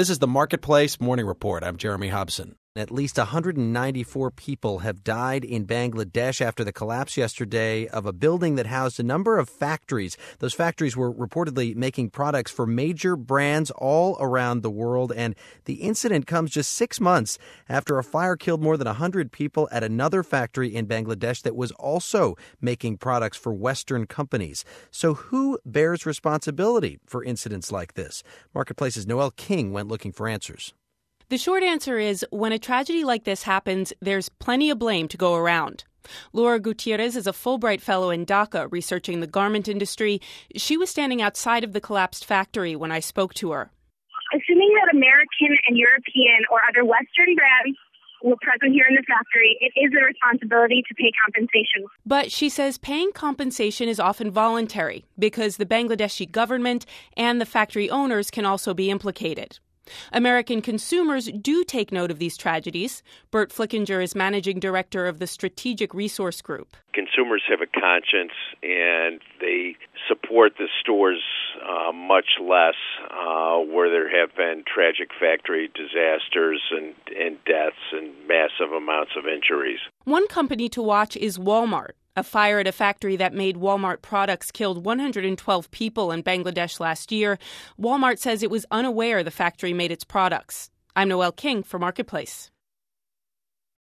This is the Marketplace Morning Report. I'm Jeremy Hobson. At least 194 people have died in Bangladesh after the collapse yesterday of a building that housed a number of factories. Those factories were reportedly making products for major brands all around the world. And the incident comes just 6 months after a fire killed more than 100 people at another factory in Bangladesh that was also making products for Western companies. So who bears responsibility for incidents like this? Marketplace's Noel King went looking for answers. The short answer is, when a tragedy like this happens, there's plenty of blame to go around. Laura Gutierrez is a Fulbright Fellow in Dhaka researching the garment industry. She was standing outside of the collapsed factory when I spoke to her. Assuming that American and European or other Western brands were present here in the factory, it is their responsibility to pay compensation. But she says paying compensation is often voluntary because the Bangladeshi government and the factory owners can also be implicated. American consumers do take note of these tragedies. Bert Flickinger is managing director of the Strategic Resource Group. Consumers have a conscience, and they support the stores much less where there have been tragic factory disasters and deaths and massive amounts of injuries. One company to watch is Walmart. A fire at a factory that made Walmart products killed 112 people in Bangladesh last year. Walmart says it was unaware the factory made its products. I'm Noel King for Marketplace.